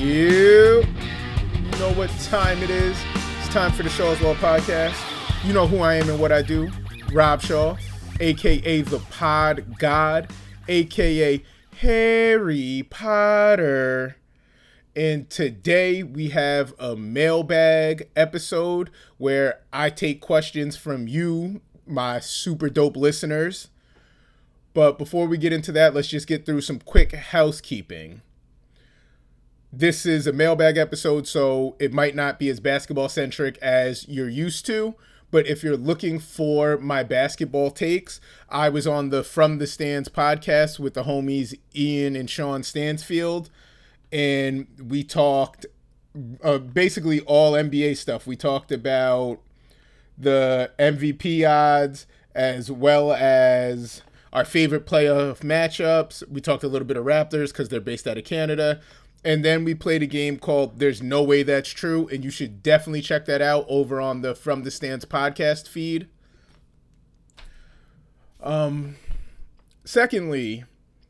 You know what time it is. It's time for the Shaw's Law Podcast. You know who I am and what I do. Rob Shaw, a.k.a. the Pod God, a.k.a. Harry Potter. And today we have a mailbag episode where I take questions from you, my super dope listeners. But before we get into that, let's just get through some quick housekeeping. This is a mailbag episode, so it might not be as basketball centric as you're used to. But if you're looking for my basketball takes, I was on the From the Stands podcast with the homies Ian and Sean Stansfield. And we talked basically all NBA stuff. We talked about the MVP odds as well as our favorite playoff matchups. We talked a little bit of Raptors because they're based out of Canada. And then we played a game called There's No Way That's True. And you should definitely check that out over on the From the Stands podcast feed. Secondly,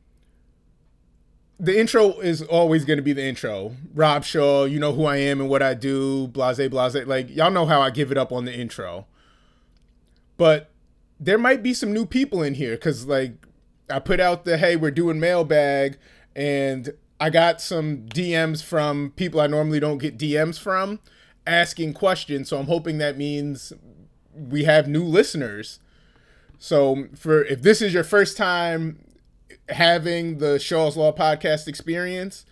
the intro is always going to be the intro. Rob Shaw, you know who I am and what I do, blase, blase. Like, y'all know how I give it up on the intro. But there might be some new people in here because, like, I put out the, hey, we're doing mailbag, and I got some DMs from people I normally don't get DMs from asking questions. So I'm hoping that means we have new listeners. So if this is your first time having the Shaw's Law podcast experience,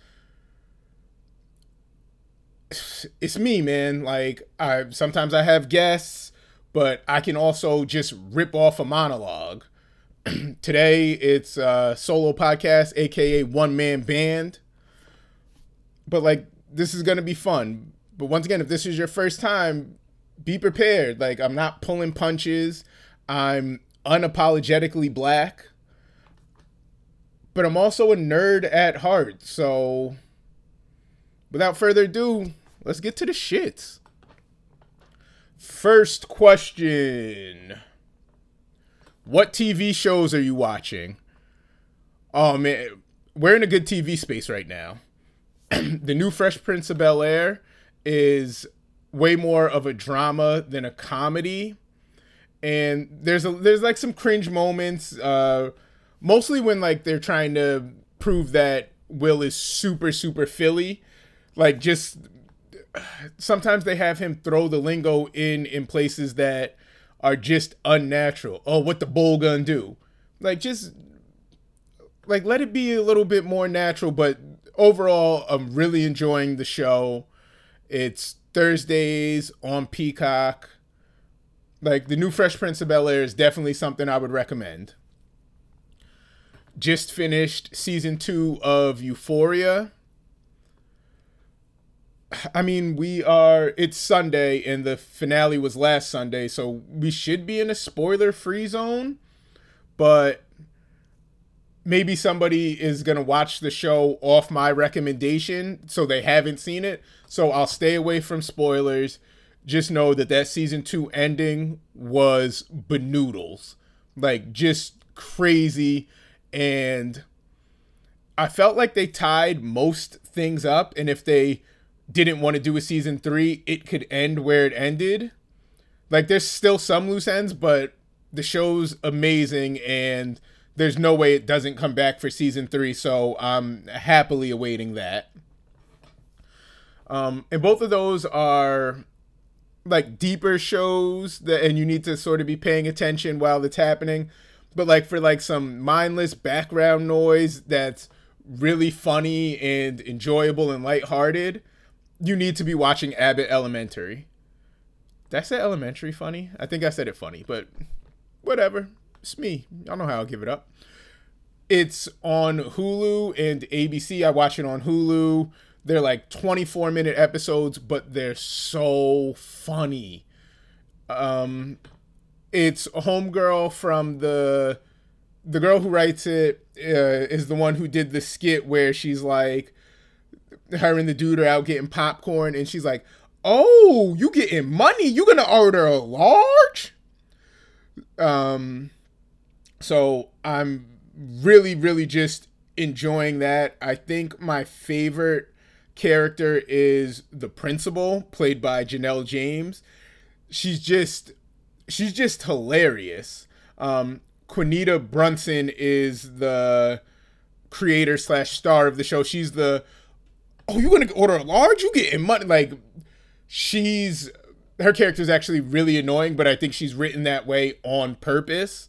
it's me, man. Like, sometimes I have guests, but I can also just rip off a monologue. Today, it's a solo podcast, aka one-man band. But, like, this is going to be fun. But once again, if this is your first time, be prepared. Like, I'm not pulling punches. I'm unapologetically black. But I'm also a nerd at heart. So, without further ado, let's get to the shits. First question. What TV shows are you watching? Oh, man. We're in a good TV space right now. The new Fresh Prince of Bel-Air is way more of a drama than a comedy. And there's like some cringe moments, mostly when like they're trying to prove that Will is super, super Philly. Like, just sometimes they have him throw the lingo in places that are just unnatural. Oh, what the bull gun do? Like, just like let it be a little bit more natural. But overall, I'm really enjoying the show. It's Thursdays on Peacock. Like, the new Fresh Prince of Bel-Air is definitely something I would recommend. Just finished season 2 of Euphoria. I mean, it's Sunday and the finale was last Sunday, so we should be in a spoiler-free zone, but maybe somebody is going to watch the show off my recommendation, so they haven't seen it, so I'll stay away from spoilers. Just know that season 2 ending was banoodles. Like, just crazy, and I felt like they tied most things up, and if they didn't want to do a season 3, it could end where it ended. Like, there's still some loose ends, but the show's amazing, and there's no way it doesn't come back for season 3, so I'm happily awaiting that. And both of those are like deeper shows and you need to sort of be paying attention while it's happening. But like for like some mindless background noise that's really funny and enjoyable and lighthearted, you need to be watching Abbott Elementary. Did I say elementary funny? I think I said it funny, but whatever. It's me. Y'all know how I'll give it up. It's on Hulu and ABC. I watch it on Hulu. They're like 24-minute episodes, but they're so funny. It's a homegirl from the girl who writes it is the one who did the skit where she's like, her and the dude are out getting popcorn, and she's like, oh, you getting money? You gonna order a large? So I'm really, really just enjoying that. I think my favorite character is the principal, played by Janelle James. She's just hilarious. Quinita Brunson is the creator / star of the show. She's the, oh, you gonna order a large? You getting money? Like, her character is actually really annoying, but I think she's written that way on purpose.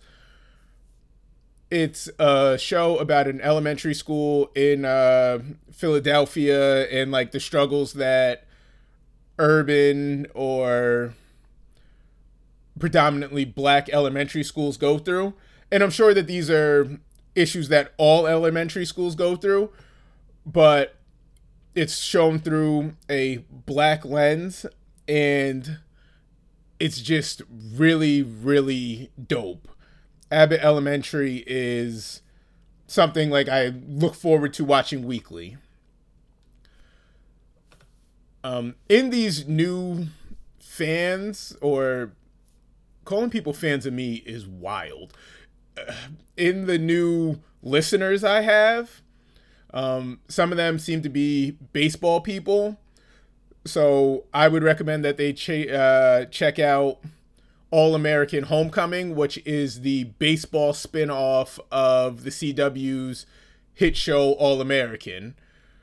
It's a show about an elementary school in Philadelphia and like the struggles that urban or predominantly black elementary schools go through. And I'm sure that these are issues that all elementary schools go through, but it's shown through a black lens, and it's just really, really dope. Abbott Elementary is something like I look forward to watching weekly. In these new fans, or calling people fans of me is wild. In the new listeners I have, some of them seem to be baseball people. So I would recommend that they check out All-American Homecoming, which is the baseball spinoff of the CW's hit show All-American.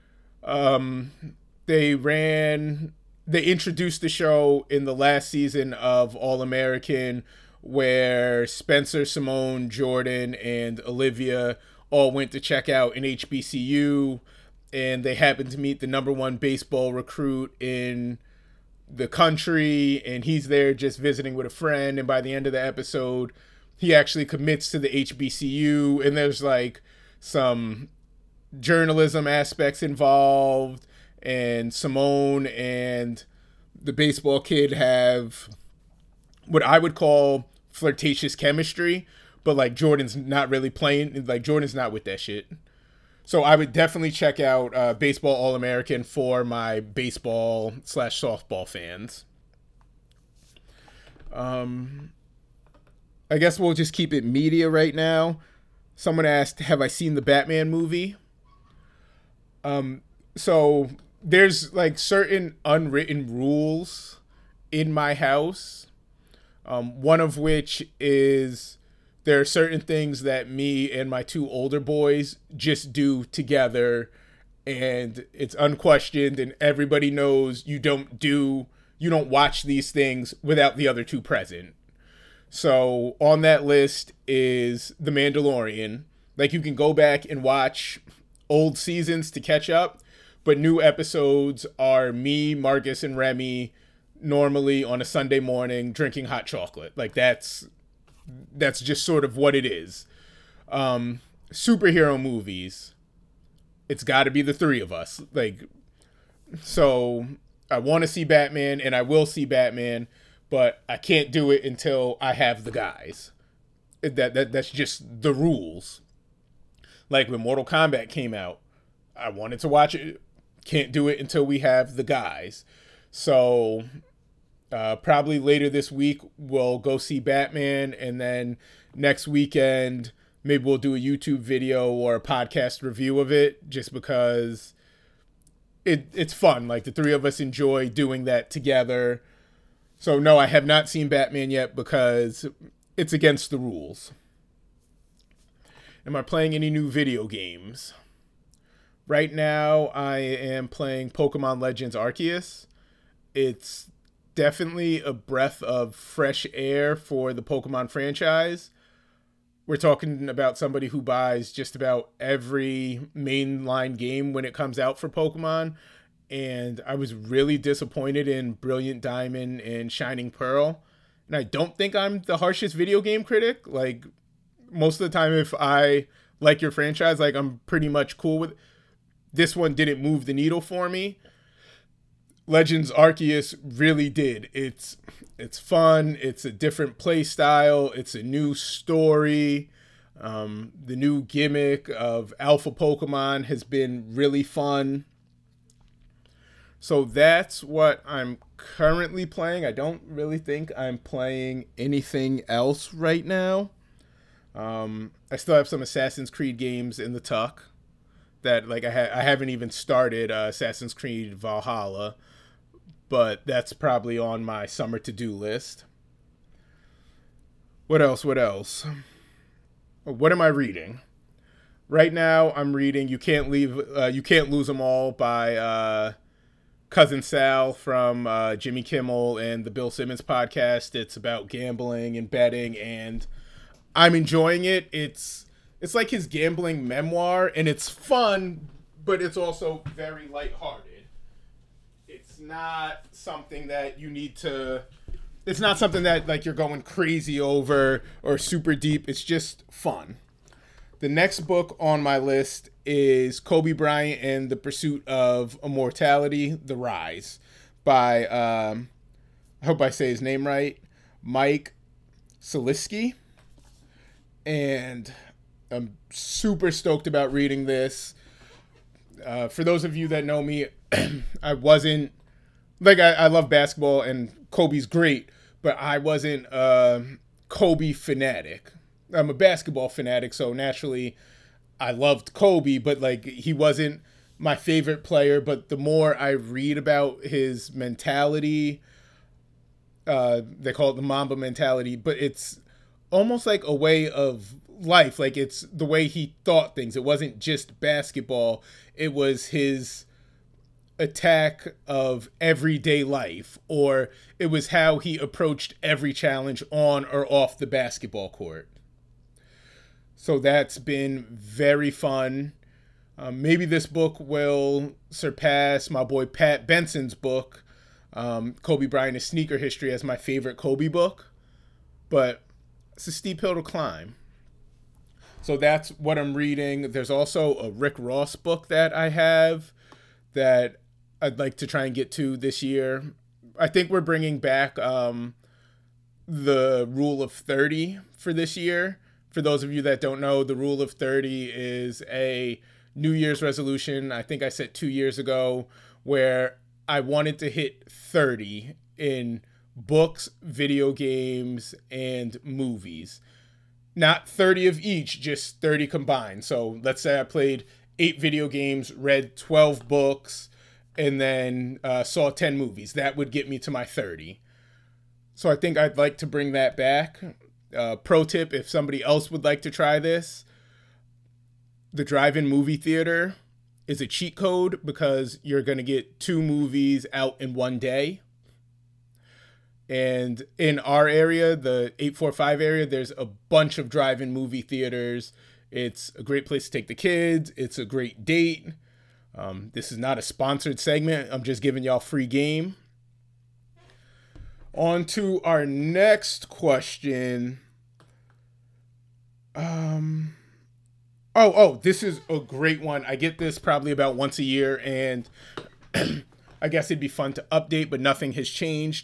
They introduced the show in the last season of All-American, where Spencer, Simone, Jordan, and Olivia all went to check out an HBCU, and they happened to meet the number one baseball recruit in the country, and he's there just visiting with a friend, and by the end of the episode, he actually commits to the HBCU, and there's like some journalism aspects involved, and Simone and the baseball kid have what I would call flirtatious chemistry, but like Jordan's not really playing, like Jordan's not with that shit. So I would definitely check out Baseball All-American for my baseball / softball fans. I guess we'll just keep it media right now. Someone asked, have I seen the Batman movie? So there's like certain unwritten rules in my house. One of which is there are certain things that me and my two older boys just do together, and it's unquestioned, and everybody knows you don't watch these things without the other two present. So on that list is The Mandalorian. Like, you can go back and watch old seasons to catch up, but new episodes are me, Marcus, and Remy normally on a Sunday morning drinking hot chocolate. Like, that's just sort of what it is. Superhero movies, it's got to be the three of us. Like, so I want to see Batman, and I will see Batman, but I can't do it until I have the guys. That's just the rules. Like when Mortal Kombat came out, I wanted to watch it. Can't do it until we have the guys. So probably later this week, we'll go see Batman, and then next weekend, maybe we'll do a YouTube video or a podcast review of it, just because it's fun. Like, the three of us enjoy doing that together. So no, I have not seen Batman yet because it's against the rules. Am I playing any new video games? Right now, I am playing Pokemon Legends Arceus. It's definitely a breath of fresh air for the Pokemon franchise. We're talking about somebody who buys just about every mainline game when it comes out for Pokemon, and I was really disappointed in Brilliant Diamond and Shining Pearl. And I don't think I'm the harshest video game critic. Like, most of the time, if I like your franchise, like, I'm pretty much cool with it. This one didn't move the needle for me. Legends Arceus really did. It's fun. It's a different play style. It's a new story. The new gimmick of Alpha Pokemon has been really fun. So that's what I'm currently playing. I don't really think I'm playing anything else right now. I still have some Assassin's Creed games in the tuck. that like I haven't even started Assassin's Creed Valhalla, but that's probably on my summer to-do list. What else? What am I reading? Right now, I'm reading You Can't Lose Them All by Cousin Sal from Jimmy Kimmel and the Bill Simmons podcast. It's about gambling and betting, and I'm enjoying it. It's like his gambling memoir, and it's fun, but it's also very lighthearted. It's not something that you need to... It's not something that like you're going crazy over or super deep. It's just fun. The next book on my list is Kobe Bryant and the Pursuit of Immortality, The Rise, by, I hope I say his name right, Mike Salisky. And I'm super stoked about reading this. For those of you that know me, I wasn't, like, I love basketball and Kobe's great, but I wasn't a Kobe fanatic. I'm a basketball fanatic, so naturally I loved Kobe, but like he wasn't my favorite player. But the more I read about his mentality, they call it the Mamba mentality, but it's almost like a way of life. Like it's the way he thought things. It wasn't just basketball. It was his attack of everyday life, or it was how he approached every challenge on or off the basketball court. So that's been very fun. Maybe this book will surpass my boy Pat Benson's book, Kobe Bryant: A Sneaker History, as my favorite Kobe book, but it's a steep hill to climb. So that's what I'm reading. There's also a Rick Ross book that I have that I'd like to try and get to this year. I think we're bringing back the Rule of 30 for this year. For those of you that don't know, the Rule of 30 is a New Year's resolution I think I set 2 years ago, where I wanted to hit 30 in books, video games, and movies. Not 30 of each, just 30 combined. So let's say I played 8 video games, read 12 books, and then saw 10 movies. That would get me to my 30. So I think I'd like to bring that back. Pro tip, if somebody else would like to try this, the drive-in movie theater is a cheat code because you're going to get 2 movies out in one day. And in our area, the 845 area, there's a bunch of drive-in movie theaters. It's a great place to take the kids. It's a great date. This is not a sponsored segment. I'm just giving y'all free game. On to our next question. This is a great one. I get this probably about once a year, and I guess it'd be fun to update, but nothing has changed.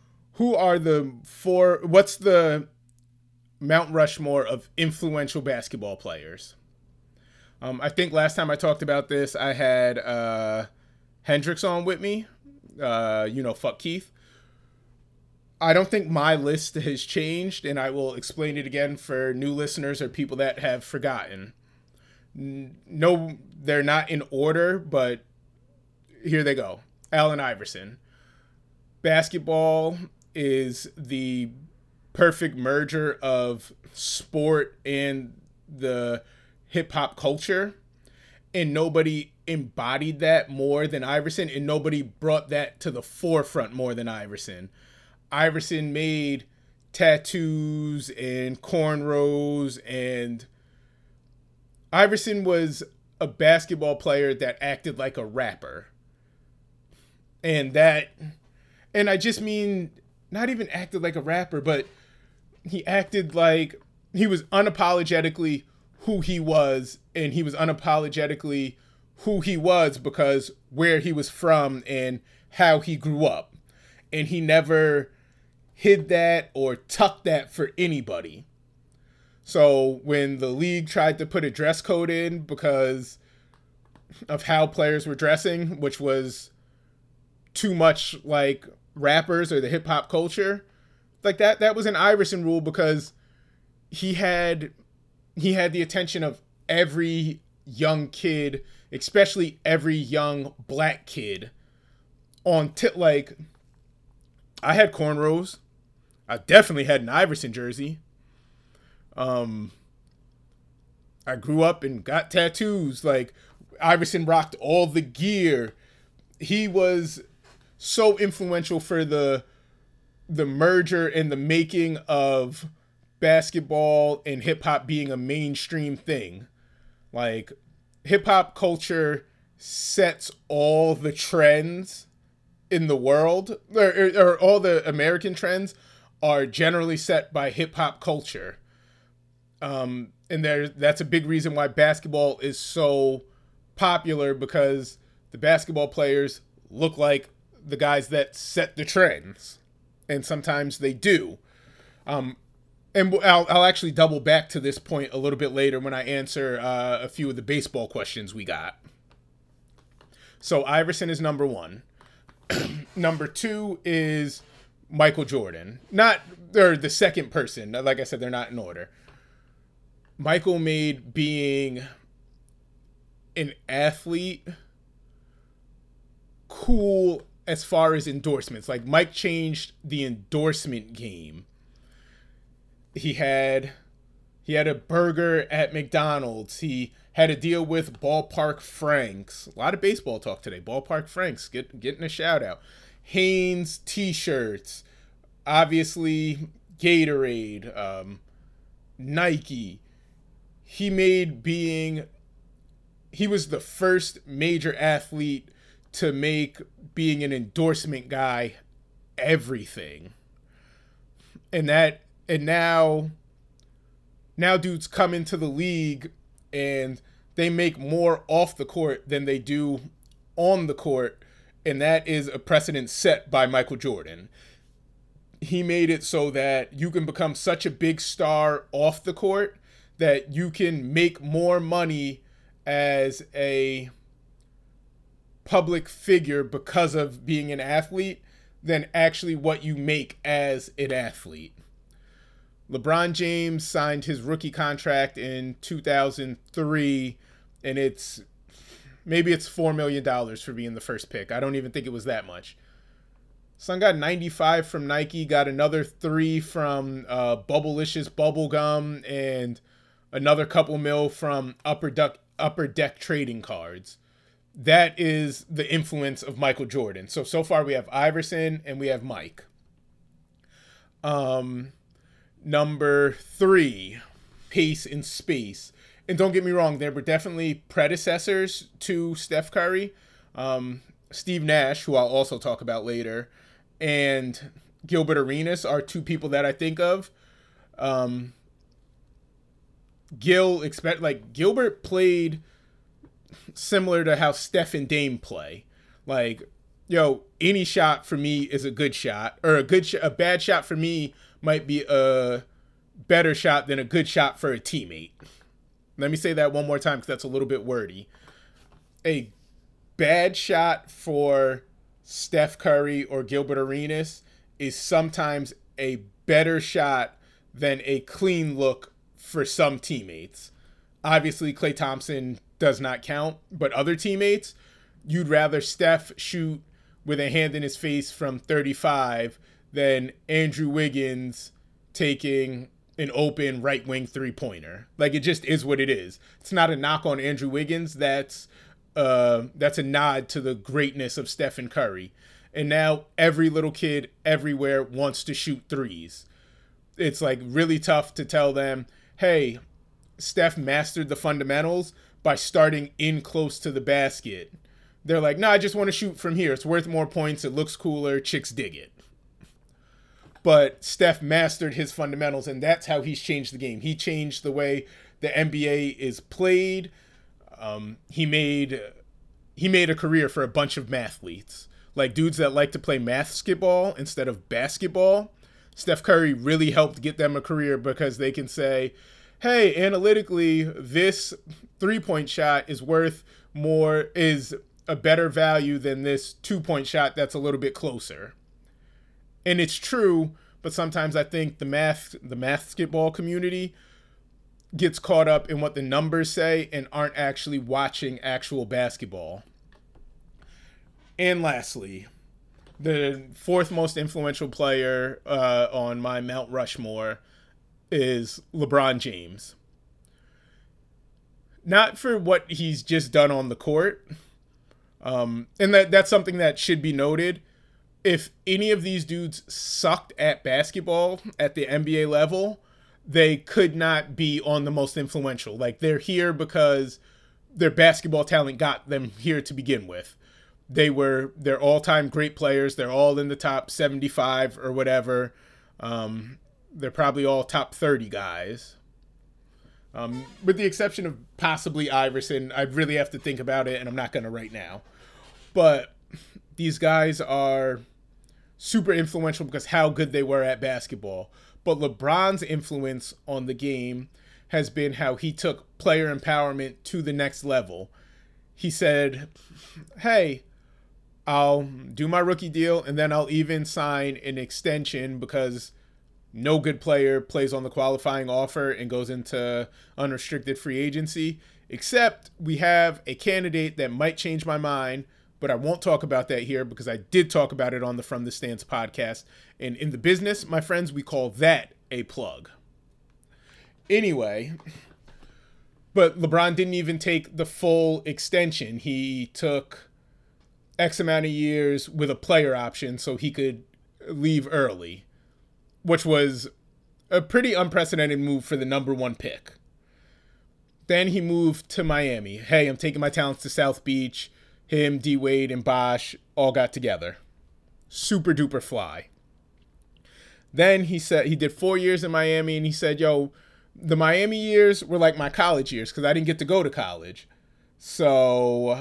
What's the Mount Rushmore of influential basketball players? I think last time I talked about this, I had Hendrix on with me. Fuck Keith. I don't think my list has changed, and I will explain it again for new listeners or people that have forgotten. No, they're not in order, but here they go. Allen Iverson. Basketball is the perfect merger of sport and the hip-hop culture, and nobody embodied that more than Iverson, and nobody brought that to the forefront more than Iverson. Iverson made tattoos and cornrows, and Iverson was a basketball player that acted like a rapper. And I just mean not even acted like a rapper, but he acted like he was unapologetically who he was, and he was unapologetically who he was because where he was from and how he grew up. And he never hid that or tucked that for anybody. So when the league tried to put a dress code in because of how players were dressing, which was too much like rappers or the hip hop culture, like that was an Iverson rule because he had the attention of every young kid, especially every young black kid, like, I had cornrows. I definitely had an Iverson jersey. I grew up and got tattoos. Like, Iverson rocked all the gear. He was so influential for the merger and the making of basketball and hip hop being a mainstream thing. Like, hip hop culture sets all the trends in the world, or all the American trends are generally set by hip hop culture. And that's a big reason why basketball is so popular, because the basketball players look like the guys that set the trends, and sometimes they do. And I'll actually double back to this point a little bit later when I answer a few of the baseball questions we got. So Iverson is number one. Number two is Michael Jordan. They're the second person. Like I said, they're not in order. Michael made being an athlete cool as far as endorsements. Like, Mike changed the endorsement game. He had a burger at McDonald's. He had a deal with Ballpark Franks. A lot of baseball talk today. Ballpark Franks getting a shout out. Hanes t-shirts. Obviously Gatorade. Nike. He was the first major athlete to make being an endorsement guy everything. And now dudes come into the league and they make more off the court than they do on the court. And that is a precedent set by Michael Jordan. He made it so that you can become such a big star off the court that you can make more money as a public figure because of being an athlete than actually what you make as an athlete. LeBron James signed his rookie contract in 2003, and it's $4 million for being the first pick. I don't even think it was that much. Son got 95 from Nike, got another 3 from Bubblicious Bubblegum, and another couple mil from Upper Deck Trading Cards. That is the influence of Michael Jordan. So far we have Iverson and we have Mike. Number 3, pace and space. And don't get me wrong, there were definitely predecessors to Steph Curry. Steve Nash, who I'll also talk about later, and Gilbert Arenas are two people that I think of. Gilbert played similar to how Steph and Dame play. Like, any shot for me is a good shot, or a bad shot for me might be a better shot than a good shot for a teammate. Let me say that one more time because that's a little bit wordy. A bad shot for Steph Curry or Gilbert Arenas is sometimes a better shot than a clean look for some teammates. Obviously, Klay Thompson does not count, but other teammates, you'd rather Steph shoot with a hand in his face from 35 than Andrew Wiggins taking an open right wing 3-pointer. Like, it just is what it is. It's not a knock on Andrew Wiggins. That's a nod to the greatness of Stephen Curry. And now every little kid everywhere wants to shoot threes. It's like really tough to tell them, hey, Steph mastered the fundamentals by starting in close to the basket. They're like, no, I just want to shoot from here. It's worth more points. It looks cooler. Chicks dig it. But Steph mastered his fundamentals, and that's how he's changed the game. He changed the way the NBA is played. He made a career for a bunch of mathletes. Like, dudes that like to play basketball instead of basketball. Steph Curry really helped get them a career because they can say, hey, analytically, this 3-point shot is a better value than this 2-point shot that's a little bit closer. And it's true, but sometimes I think the basketball community gets caught up in what the numbers say and aren't actually watching actual basketball. And lastly, the fourth most influential player on my Mount Rushmore is LeBron James. Not for what he's just done on the court. And that's something that should be noted. If any of these dudes sucked at basketball at the NBA level, they could not be on the most influential. Like, they're here because their basketball talent got them here to begin with. They're all-time great players. They're all in the top 75 or whatever. They're probably all top 30 guys. With the exception of possibly Iverson. I'd really have to think about it, and I'm not going to right now. But these guys are super influential because how good they were at basketball. But LeBron's influence on the game has been how he took player empowerment to the next level. He said, hey, I'll do my rookie deal, and then I'll even sign an extension because no good player plays on the qualifying offer and goes into unrestricted free agency, except we have a candidate that might change my mind, but I won't talk about that here because I did talk about it on the From the Stands podcast. And in the business, my friends, we call that a plug. Anyway, but LeBron didn't even take the full extension. He took X amount of years with a player option so he could leave early, which was a pretty unprecedented move for the number one pick. Then he moved to Miami. Hey, I'm taking my talents to South Beach. Him, D-Wade, and Bosh all got together. Super duper fly. Then he said he did 4 years in Miami, and he said, yo, the Miami years were like my college years because I didn't get to go to college. So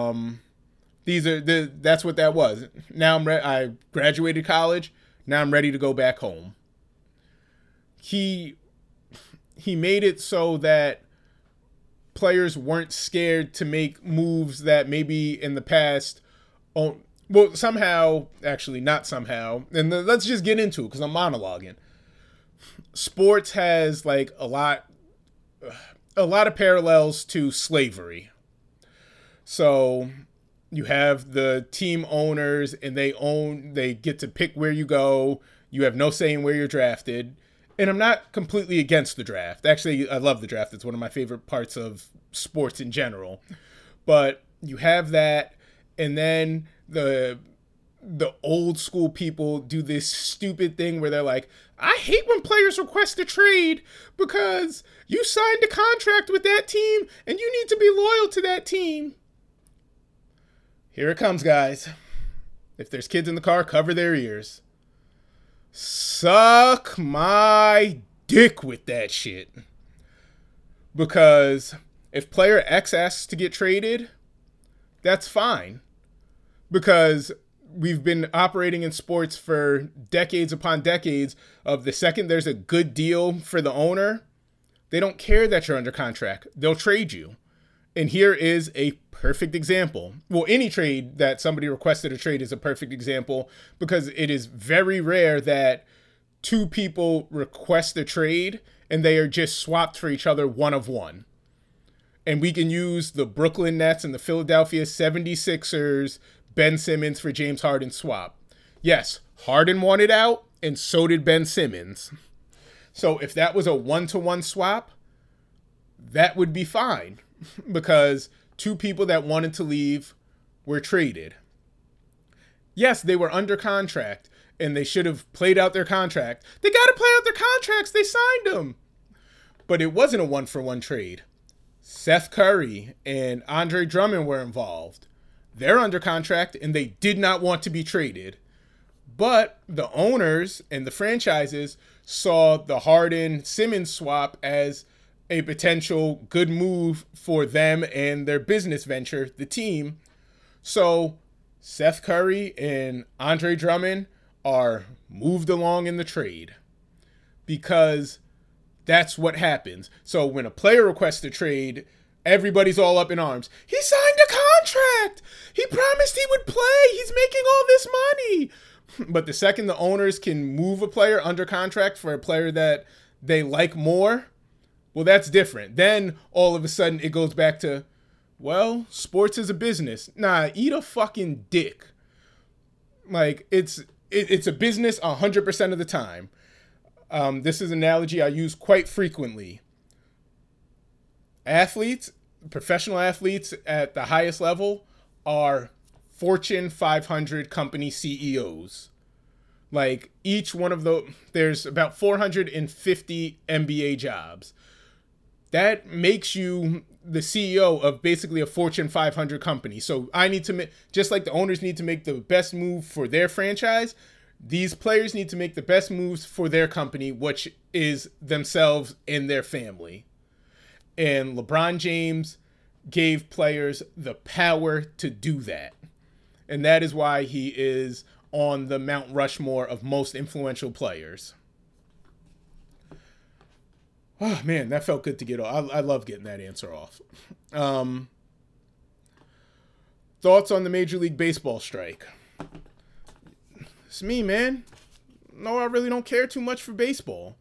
that's what that was. Now I graduated college. Now I'm ready to go back home. He made it so that players weren't scared to make moves that maybe in the past, not somehow, and let's just get into it because I'm monologuing. Sports has like a lot of parallels to slavery. So you have the team owners and they get to pick where you go. You have no say in where you're drafted. And I'm not completely against the draft. Actually, I love the draft. It's one of my favorite parts of sports in general. But you have that, and then the old school people do this stupid thing where they're like, I hate when players request a trade because you signed a contract with that team and you need to be loyal to that team. Here it comes, guys. If there's kids in the car, cover their ears. Suck my dick with that shit. Because if player X asks to get traded, that's fine. Because we've been operating in sports for decades upon decades of the second there's a good deal for the owner, they don't care that you're under contract. They'll trade you. And here is a perfect example. Well, any trade that somebody requested a trade is a perfect example because it is very rare that two people request a trade and they are just swapped for each other one of one. And we can use the Brooklyn Nets and the Philadelphia 76ers Ben Simmons for James Harden swap. Yes, Harden wanted out and so did Ben Simmons. So if that was a one-to-one swap, that would be fine. Because two people that wanted to leave were traded. Yes, they were under contract, and they should have played out their contract. They got to play out their contracts. They signed them. But it wasn't a one-for-one trade. Seth Curry and Andre Drummond were involved. They're under contract, and they did not want to be traded. But the owners and the franchises saw the Harden-Simmons swap as a potential good move for them and their business venture, the team. So Seth Curry and Andre Drummond are moved along in the trade because that's what happens. So when a player requests a trade, everybody's all up in arms. He signed a contract. He promised he would play. He's making all this money. But the second the owners can move a player under contract for a player that they like more, Well, that's different. Then all of a sudden it goes back to, well, sports is a business. Nah, eat a fucking dick. Like, it's a business 100% of the time. This is an analogy I use quite frequently. Athletes, professional athletes at the highest level are Fortune 500 company CEOs. Like, each one of those, there's about 450 MBA jobs. That makes you the CEO of basically a Fortune 500 company. So I need to make, just like the owners need to make the best move for their franchise, these players need to make the best moves for their company, which is themselves and their family. And LeBron James gave players the power to do that. And that is why he is on the Mount Rushmore of most influential players. Oh, man, that felt good to get off. I love getting that answer off. Thoughts on the Major League Baseball strike? It's me, man. No, I really don't care too much for baseball.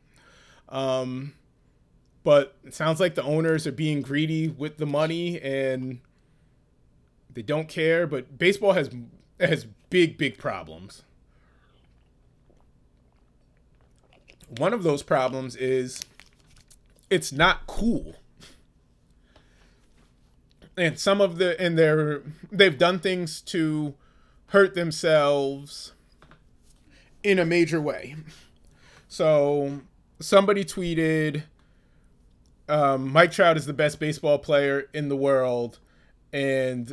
But it sounds like the owners are being greedy with the money and they don't care. But baseball has big problems. One of those problems is it's not cool. And they've done things to hurt themselves in a major way. So somebody tweeted, Mike Trout is the best baseball player in the world, and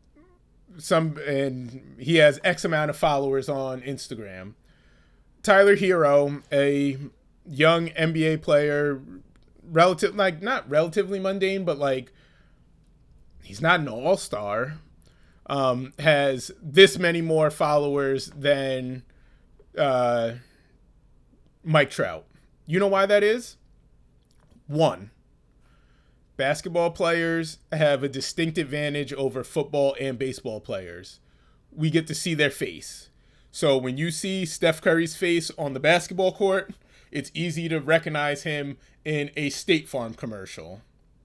he has X amount of followers on Instagram. Tyler Hero, a young NBA player, not relatively mundane, but like he's not an all-star, has this many more followers than Mike Trout. You know why that is? One, basketball players have a distinct advantage over football and baseball players. We get to see their face. So when you see Steph Curry's face on the basketball court, it's easy to recognize him in a State Farm commercial.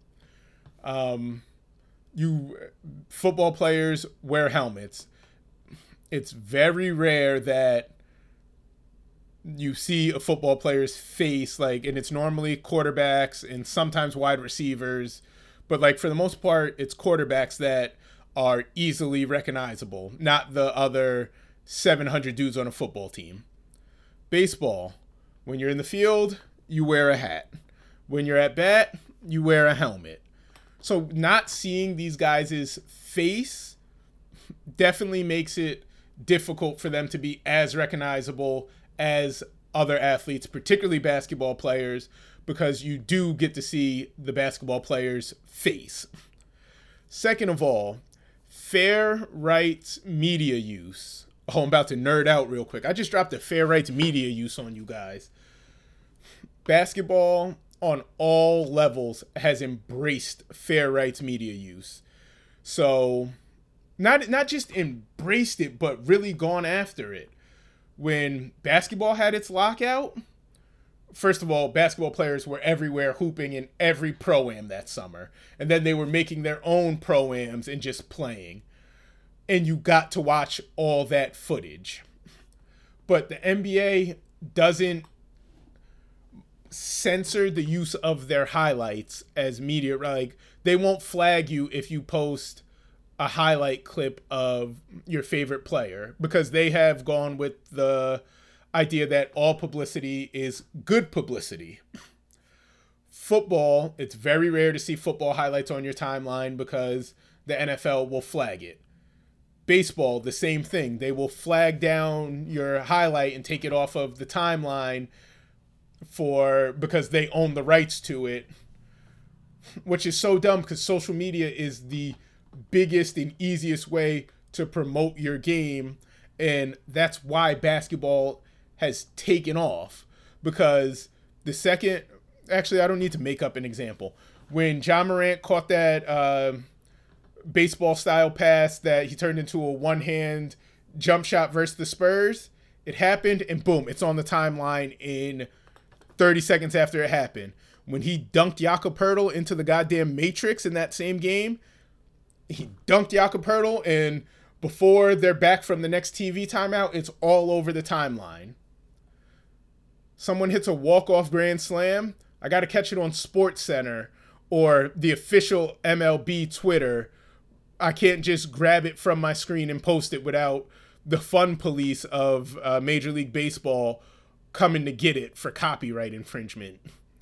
Football players wear helmets. It's very rare that you see a football player's face, and it's normally quarterbacks and sometimes wide receivers, but for the most part, it's quarterbacks that are easily recognizable, not the other 700 dudes on a football team. Baseball, when you're in the field, you wear a hat. When you're at bat, you wear a helmet. So not seeing these guys' face definitely makes it difficult for them to be as recognizable as other athletes, particularly basketball players, because you do get to see the basketball player's face. Second of all, fair rights media use. Oh, I'm about to nerd out real quick. I just dropped the fair rights media use on you guys. Basketball on all levels has embraced fair rights media use. So not just embraced it, but really gone after it. When basketball had its lockout, first of all, basketball players were everywhere hooping in every pro-am that summer. And then they were making their own pro-ams and just playing. And you got to watch all that footage. But the NBA doesn't censor the use of their highlights as media. They won't flag you if you post a highlight clip of your favorite player, because they have gone with the idea that all publicity is good publicity. Football, it's very rare to see football highlights on your timeline because the NFL will flag it. Baseball, the same thing. They will flag down your highlight and take it off of the timeline because they own the rights to it, which is so dumb because social media is the biggest and easiest way to promote your game, and that's why basketball has taken off. Because I don't need to make up an example. When Ja Morant caught that baseball style pass that he turned into a one-hand jump shot versus the Spurs, it happened and boom, it's on the timeline in 30 seconds after it happened. when he dunked Jakob Poeltl into the goddamn Matrix in that same game. He dunked Jakob Poeltl, and before they're back from the next TV timeout, it's all over the timeline. Someone hits a walk-off grand slam, I got to catch it on SportsCenter or the official MLB Twitter. I can't just grab it from my screen and post it without the fun police of Major League Baseball coming to get it for copyright infringement.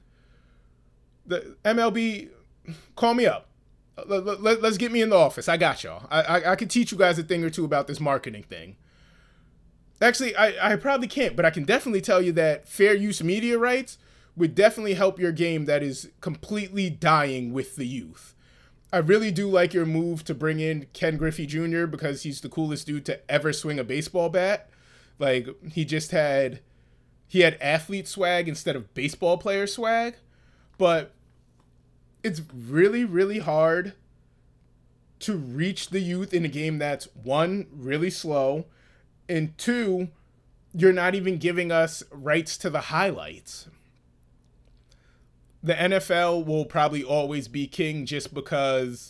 The MLB, call me up. Let's get me in the office. I got y'all. I can teach you guys a thing or two about this marketing thing. Actually, I probably can't, but I can definitely tell you that fair use media rights would definitely help your game that is completely dying with the youth. I really do like your move to bring in Ken Griffey Jr. because he's the coolest dude to ever swing a baseball bat. Like, he had athlete swag instead of baseball player swag. But it's really, really hard to reach the youth in a game that's, one, really slow, and two, you're not even giving us rights to the highlights. The NFL will probably always be king just because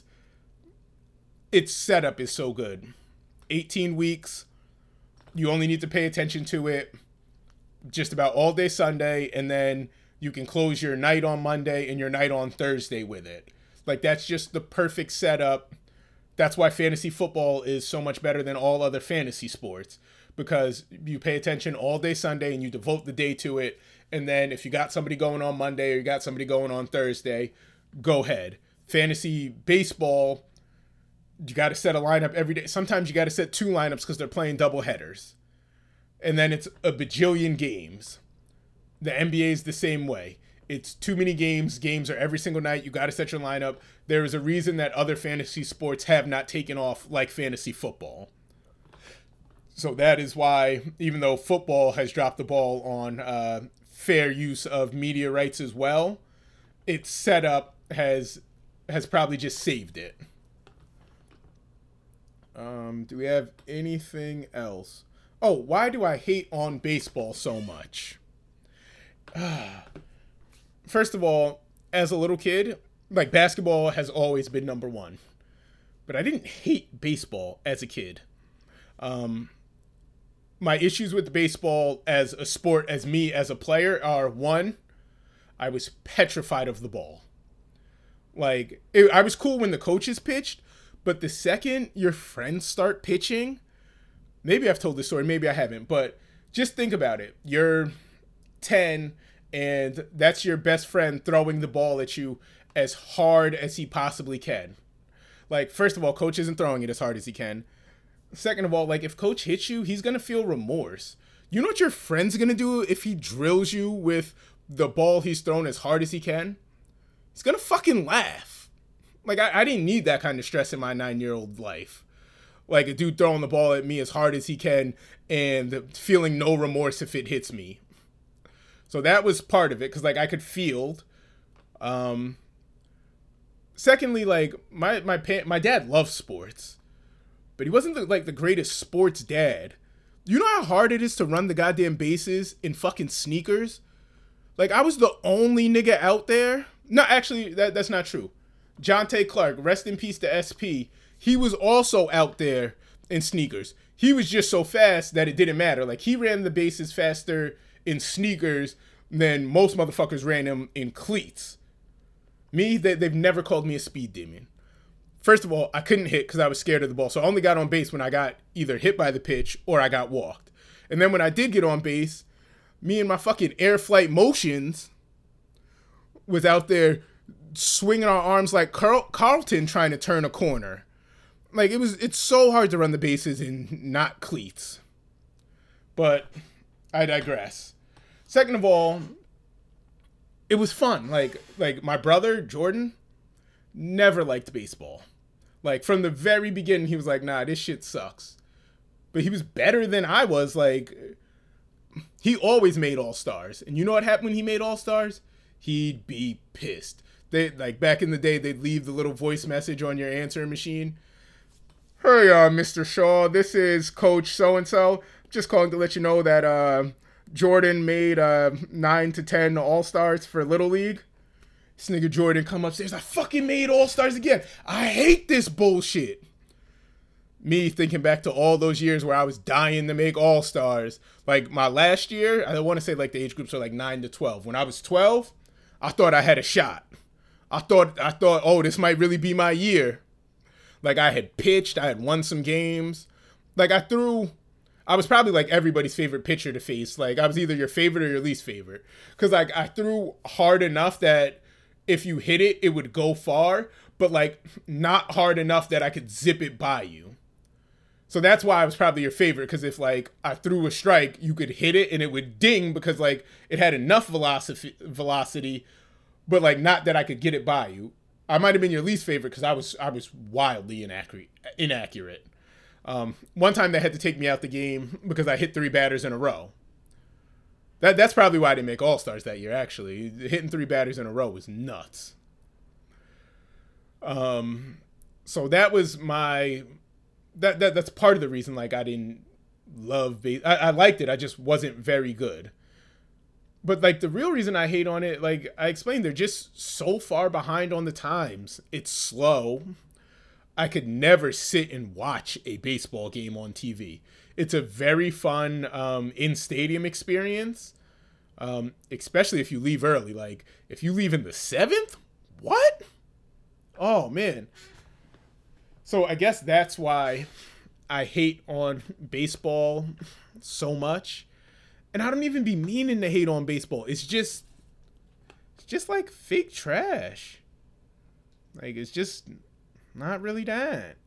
its setup is so good. 18 weeks, you only need to pay attention to it just about all day Sunday, and then you can close your night on Monday and your night on Thursday with it. Like, that's just the perfect setup. That's why fantasy football is so much better than all other fantasy sports, because you pay attention all day Sunday and you devote the day to it. And then if you got somebody going on Monday or you got somebody going on Thursday, go ahead. Fantasy baseball, you got to set a lineup every day. Sometimes you got to set 2 lineups because they're playing double headers. And then it's a bajillion games. The NBA is the same way. It's too many games. Games are every single night. You got to set your lineup. There is a reason that other fantasy sports have not taken off like fantasy football. So that is why, even though football has dropped the ball on fair use of media rights as well, its setup has probably just saved it. Do we have anything else? Oh, why do I hate on baseball so much? First of all, as a little kid, like, basketball has always been number one. But I didn't hate baseball as a kid. My issues with baseball as a sport, as me as a player, are, one, I was petrified of the ball. Like, I was cool when the coaches pitched, but the second your friends start pitching, maybe I've told this story, maybe I haven't, but just think about it. You're 10, and that's your best friend throwing the ball at you as hard as he possibly can. Like, first of all, coach isn't throwing it as hard as he can. Second of all, like, if coach hits you, he's going to feel remorse. You know what your friend's going to do if he drills you with the ball he's thrown as hard as he can? He's going to fucking laugh. Like, I didn't need that kind of stress in my 9-year-old life. Like, a dude throwing the ball at me as hard as he can and feeling no remorse if it hits me. So that was part of it, because, like, I could field. Secondly, like, my dad loves sports. But he wasn't the greatest sports dad. You know how hard it is to run the goddamn bases in fucking sneakers? Like, I was the only nigga out there. No, actually, that's not true. Jonte Clark, rest in peace to SP. He was also out there in sneakers. He was just so fast that it didn't matter. Like, he ran the bases faster in sneakers than most motherfuckers ran them in cleats. Me, they've never called me a speed demon. First of all, I couldn't hit because I was scared of the ball. So I only got on base when I got either hit by the pitch or I got walked. And then when I did get on base, me and my fucking air flight motions was out there swinging our arms like Carlton trying to turn a corner. Like, it's so hard to run the bases in not cleats. But I digress. Second of all, it was fun. Like my brother, Jordan, never liked baseball. Like, from the very beginning, he was like, nah, this shit sucks. But he was better than I was. Like, he always made All-Stars. And you know what happened when he made All-Stars? He'd be pissed. Like, back in the day, they'd leave the little voice message on your answering machine. Hey, Mr. Shaw, this is Coach so-and-so. Just calling to let you know that Jordan made 9 to 10 All-Stars for Little League. This nigga Jordan come upstairs, I fucking made All-Stars again. I hate this bullshit. Me thinking back to all those years where I was dying to make All-Stars. Like my last year, I want to say like the age groups are like 9 to 12. When I was 12, I thought I had a shot. I thought, oh, this might really be my year. Like I had pitched, I had won some games. Like I was probably like everybody's favorite pitcher to face. Like I was either your favorite or your least favorite. Cause like I threw hard enough that if you hit it, it would go far, but like not hard enough that I could zip it by you. So that's why I was probably your favorite, because if like I threw a strike, you could hit it and it would ding because like it had enough velocity, but like not that I could get it by you. I might have been your least favorite because I was wildly inaccurate. One time they had to take me out the game because I hit 3 batters in a row. That's probably why I didn't make All-Stars that year, actually. Hitting 3 batters in a row was nuts. So that was my... That's part of the reason like I didn't love I liked it, I just wasn't very good. But like the real reason I hate on it, like I explained, they're just so far behind on the times. It's slow. I could never sit and watch a baseball game on TV. It's a very fun in-stadium experience, especially if you leave early. Like if you leave in the 7th, what? Oh man. So I guess that's why I hate on baseball so much. And I don't even be meaning to hate on baseball. It's just like fake trash. Like it's just not really that.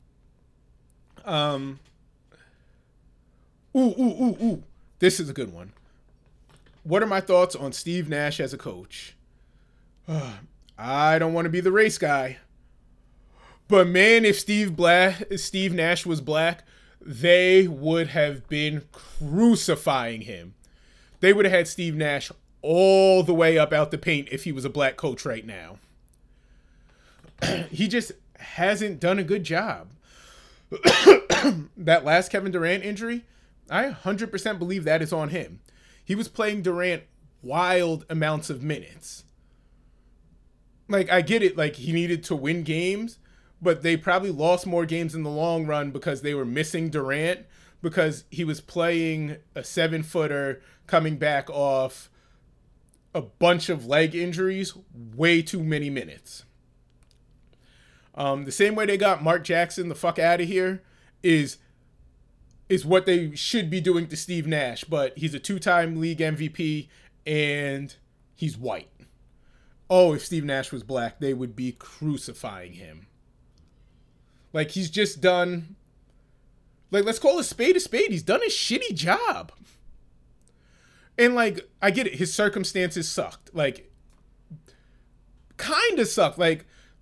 Ooh. This is a good one. What are my thoughts on Steve Nash as a coach? I don't want to be the race guy. But man, if Steve Nash was black, they would have been crucifying him. They would have had Steve Nash all the way up out the paint if he was a black coach right now. He just hasn't done a good job. That last Kevin Durant injury, I 100% believe that is on him. He was playing Durant wild amounts of minutes. Like, I get it, like, he needed to win games, but they probably lost more games in the long run because they were missing Durant, because he was playing a 7-footer coming back off a bunch of leg injuries, way too many minutes. The same way they got Mark Jackson the fuck out of here is what they should be doing to Steve Nash, but he's a 2-time league MVP and he's white. Oh, if Steve Nash was black, they would be crucifying him. Like, he's just done... Like, let's call a spade a spade. He's done a shitty job. And, like, I get it. His circumstances sucked. Like, kind of sucked. Like,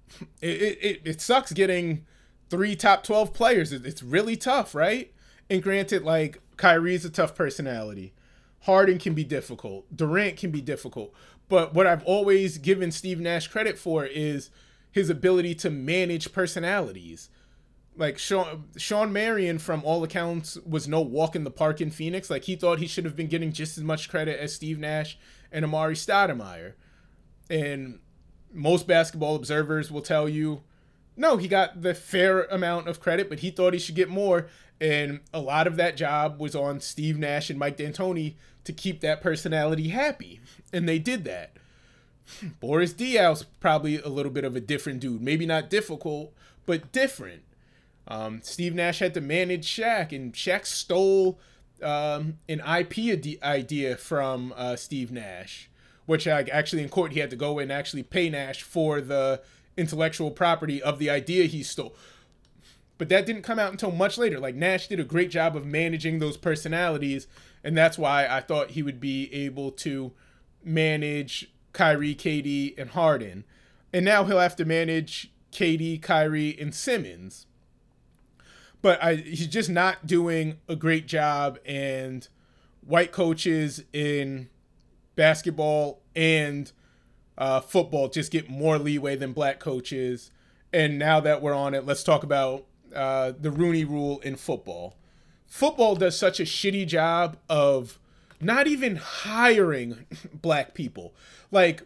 it sucks getting 3 top 12 players. It's really tough, right? And granted, like, Kyrie's a tough personality. Harden can be difficult. Durant can be difficult. But what I've always given Steve Nash credit for is his ability to manage personalities. Like, Sean Marion, from all accounts, was no walk in the park in Phoenix. Like, he thought he should have been getting just as much credit as Steve Nash and Amari Stoudemire. And most basketball observers will tell you, no, he got the fair amount of credit, but he thought he should get more. And a lot of that job was on Steve Nash and Mike D'Antoni to keep that personality happy. And they did that. Boris Diaw's probably a little bit of a different dude. Maybe not difficult, but different. Steve Nash had to manage Shaq, and Shaq stole an IP idea from Steve Nash, which actually in court he had to go and actually pay Nash for the intellectual property of the idea he stole. But that didn't come out until much later. Like, Nash did a great job of managing those personalities, and that's why I thought he would be able to manage Kyrie, KD, and Harden. And now he'll have to manage KD, Kyrie, and Simmons. But he's just not doing a great job, and white coaches in basketball and football just get more leeway than black coaches. And now that we're on it, let's talk about the Rooney Rule in football. Football does such a shitty job of not even hiring black people. Like,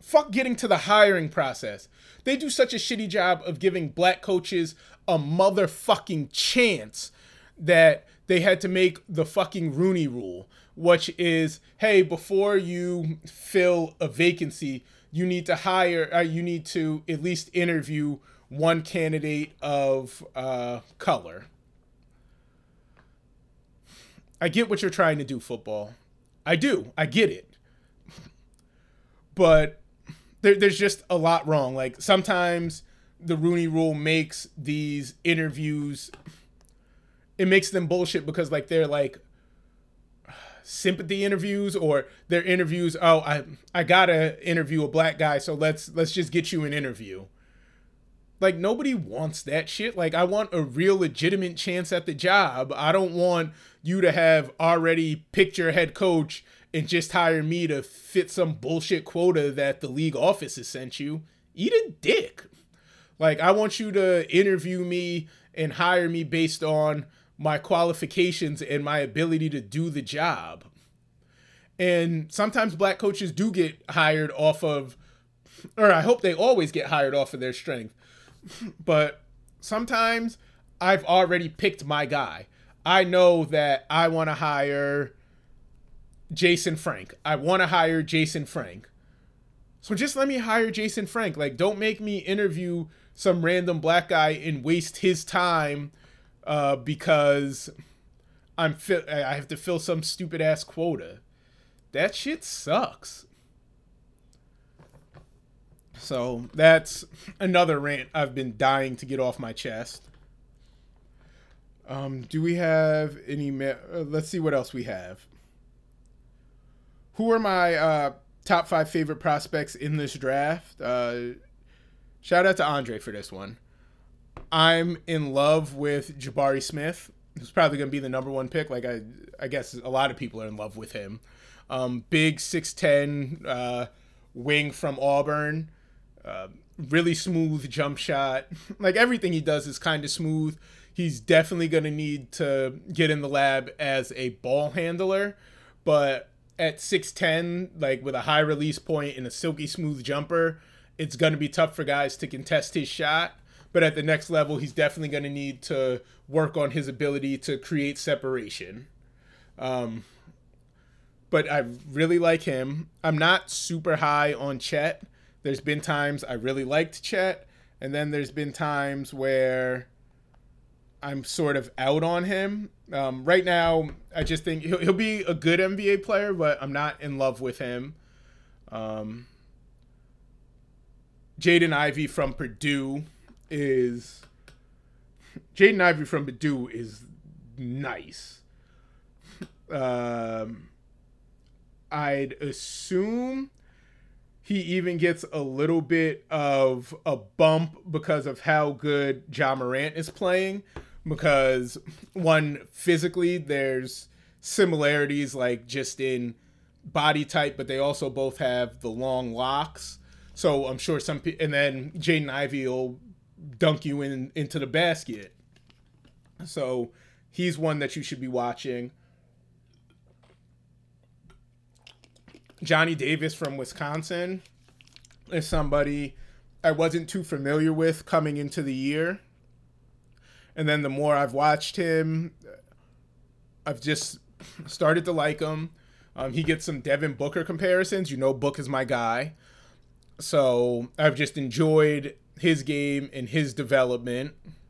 fuck getting to the hiring process. They do such a shitty job of giving black coaches a motherfucking chance that they had to make the fucking Rooney Rule, which is, hey, before you fill a vacancy, you need to at least interview one candidate of color. I get what you're trying to do, football. I do. I get it. But there's just a lot wrong. Like, sometimes the Rooney Rule makes these interviews, it makes them bullshit because, like, they're, like, sympathy interviews, or they're interviews, I gotta interview a black guy, so let's just get you an interview. Like, nobody wants that shit. Like, I want a real legitimate chance at the job. I don't want you to have already picked your head coach and just hire me to fit some bullshit quota that the league office has sent you. Eat a dick. Like, I want you to interview me and hire me based on my qualifications and my ability to do the job. And sometimes black coaches do get hired off of, or I hope they always get hired off of their strength. But sometimes I've already picked my guy. I know that I want to hire Jason Frank. I want to hire Jason Frank. So just let me hire Jason Frank. Like, don't make me interview some random black guy and waste his time because I have to fill some stupid ass quota. That shit sucks. So that's another rant I've been dying to get off my chest. Do we have any? Let's see what else we have. Who are my top 5 favorite prospects in this draft? Shout out to Andre for this one. I'm in love with Jabari Smith, who's probably going to be the number 1 pick. Like, I guess a lot of people are in love with him. Big 6'10", wing from Auburn. Really smooth jump shot. Like, everything he does is kind of smooth. He's definitely going to need to get in the lab as a ball handler. But at 6'10", like, with a high release point and a silky smooth jumper, it's going to be tough for guys to contest his shot. But at the next level, he's definitely going to need to work on his ability to create separation. But I really like him. I'm not super high on Chet. There's been times I really liked Chet, and then there's been times where I'm sort of out on him. Right now, I just think he'll be a good NBA player, but I'm not in love with him. Jaden Ivey from Purdue is nice. I'd assume he even gets a little bit of a bump because of how good Ja Morant is playing. Because, one, physically, there's similarities, like, just in body type, but they also both have the long locks. So I'm sure some people, and then Jaden Ivey will dunk you into the basket. So he's one that you should be watching. Johnny Davis from Wisconsin is somebody I wasn't too familiar with coming into the year. And then the more I've watched him, I've just started to like him. He gets some Devin Booker comparisons. You know, Book is my guy. So I've just enjoyed his game and his development.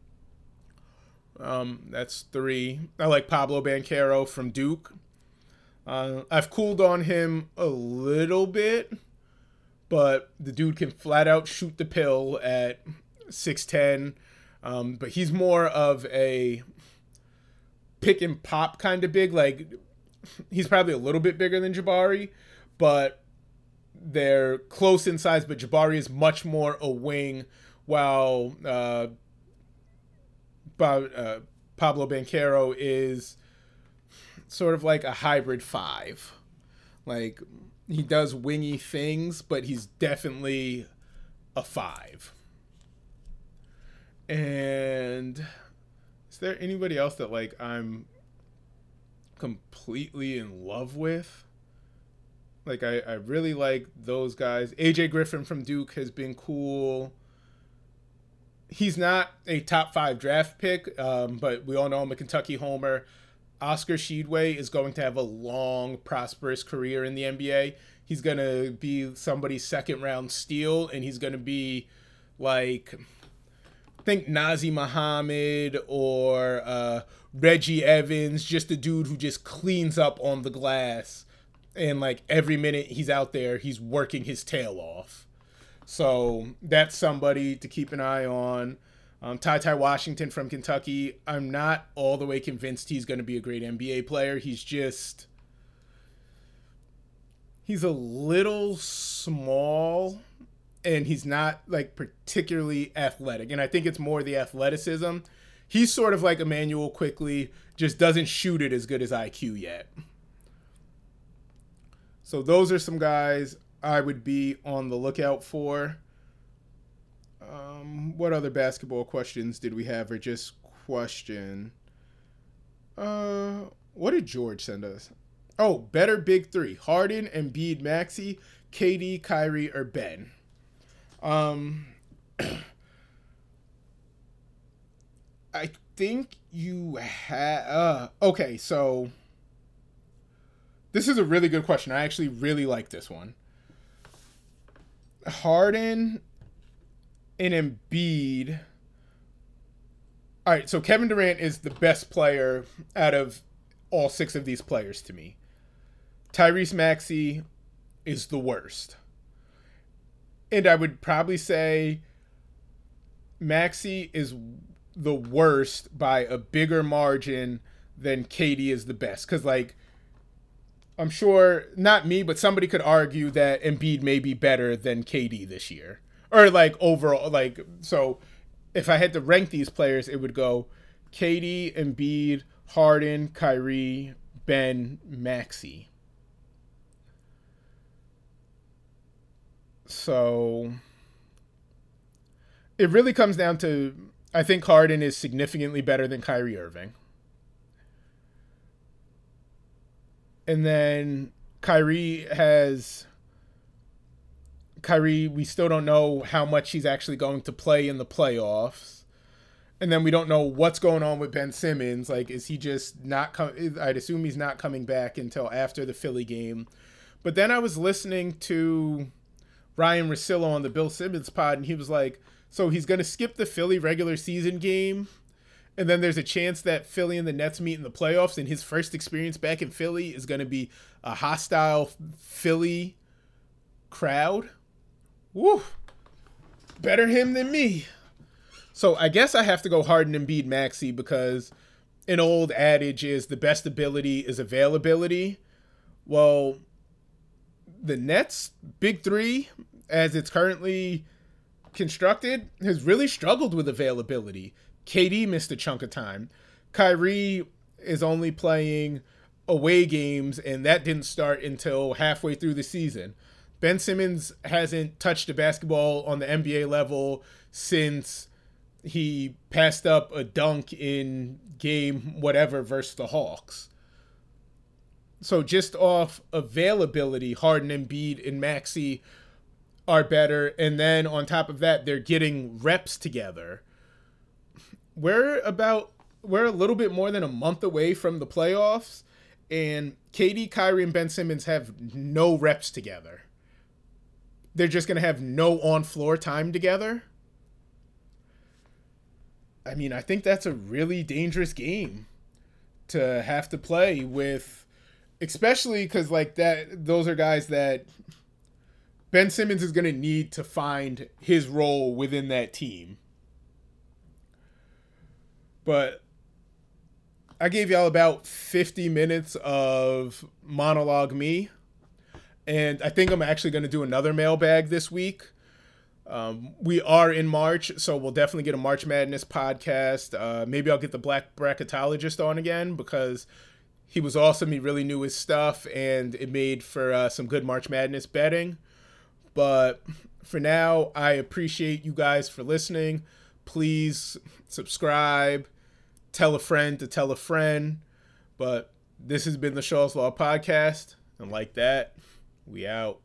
That's 3. I like Pablo Banchero from Duke. I've cooled on him a little bit, but the dude can flat out shoot the pill at 6'10". But he's more of a pick and pop kind of big. Like, he's probably a little bit bigger than Jabari, but they're close in size. But Jabari is much more a wing, while Pablo Banchero is sort of like a hybrid 5. Like, he does wingy things, but he's definitely a 5. And is there anybody else that, like, I'm completely in love with? Like, I really like those guys. AJ Griffin from Duke has been cool. He's not a top 5 draft pick, but we all know I'm a Kentucky homer. Oscar Tshiebwe is going to have a long, prosperous career in the NBA. He's going to be somebody's second-round steal, and he's going to be like, think Nazr Muhammad or Reggie Evans, just a dude who just cleans up on the glass. And like every minute he's out there, he's working his tail off. So that's somebody to keep an eye on. Ty Washington from Kentucky. I'm not all the way convinced he's going to be a great NBA player. He's a little small, and he's not like particularly athletic. And I think it's more the athleticism. He's sort of like Emmanuel Quickley, just doesn't shoot it as good as IQ yet. So those are some guys I would be on the lookout for. What other basketball questions did we have, or just question? What did George send us? Oh, better big three: Harden, Embiid, Maxey, KD, Kyrie, or Ben. I think you have. Okay, so this is a really good question. I actually really like this one. Harden and Embiid. All right, so Kevin Durant is the best player out of all 6 of these players to me. Tyrese Maxey is the worst. And I would probably say Maxey is the worst by a bigger margin than KD is the best. Because, like, I'm sure, not me, but somebody could argue that Embiid may be better than KD this year. Or, like, overall, like, so if I had to rank these players, it would go KD, Embiid, Harden, Kyrie, Ben, Maxey. So it really comes down to, I think Harden is significantly better than Kyrie Irving. And then Kyrie, we still don't know how much he's actually going to play in the playoffs. And then we don't know what's going on with Ben Simmons. Like, is he just not I'd assume he's not coming back until after the Philly game. But then I was listening to Ryan Russillo on the Bill Simmons pod, and he was like, so he's going to skip the Philly regular season game, and then there's a chance that Philly and the Nets meet in the playoffs, and his first experience back in Philly is going to be a hostile Philly crowd. Woo! Better him than me. So I guess I have to go Harden, Embiid, Maxey, because an old adage is the best ability is availability. Well, the Nets' big three, as it's currently constructed, has really struggled with availability. KD missed a chunk of time. Kyrie is only playing away games, and that didn't start until halfway through the season. Ben Simmons hasn't touched a basketball on the NBA level since he passed up a dunk in game whatever versus the Hawks. So just off availability, Harden, Embiid, and Maxey are better. And then on top of that, they're getting reps together. We're a little bit more than a month away from the playoffs, and KD, Kyrie, and Ben Simmons have no reps together. They're just going to have no on-floor time together. I mean, I think that's a really dangerous game to have to play with, especially because like that, those are guys that Ben Simmons is going to need to find his role within that team. But I gave y'all about 50 minutes of monologue me, and I think I'm actually going to do another mailbag this week. We are in March, so we'll definitely get a March Madness podcast. Maybe I'll get the Black Bracketologist on again because he was awesome. He really knew his stuff, and it made for some good March Madness betting. But for now, I appreciate you guys for listening. Please subscribe, tell a friend to tell a friend. But this has been the Shaw's Law Podcast, and like that, We out.